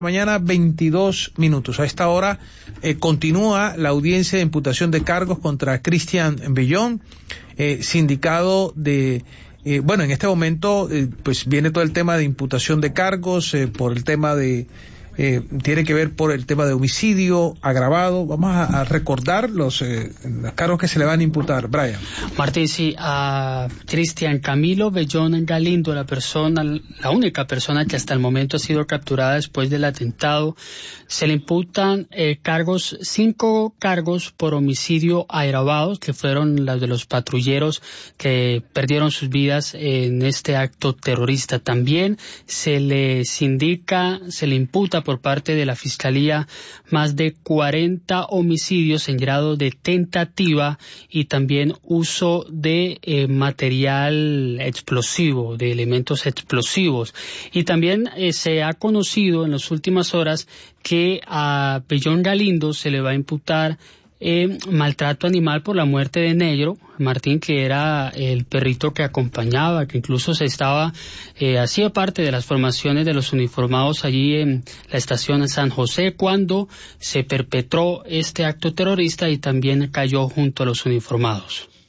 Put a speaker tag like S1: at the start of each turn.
S1: Mañana 22 minutos. A esta hora continúa la audiencia de imputación de cargos contra Cristian Bellón, sindicado de... bueno, en este momento pues viene todo el tema de imputación de cargos por el tema de... tiene que ver por el tema de homicidio agravado. Vamos a recordar los cargos que se le van a imputar. Brian.
S2: Martín, sí, a Cristian Camilo Bellón Galindo, la única persona que hasta el momento ha sido capturada después del atentado, se le imputan 5 cargos por homicidio agravado, que fueron los de los patrulleros que perdieron sus vidas en este acto terrorista. También se le imputa por parte de la Fiscalía más de 40 homicidios en grado de tentativa y también uso de material explosivo, de elementos explosivos. Y también se ha conocido en las últimas horas que a Bellón Galindo se le va a imputar maltrato animal por la muerte de Negro, Martín, que era el perrito que acompañaba, que incluso hacía parte de las formaciones de los uniformados allí en la estación de San José cuando se perpetró este acto terrorista y también cayó junto a los uniformados.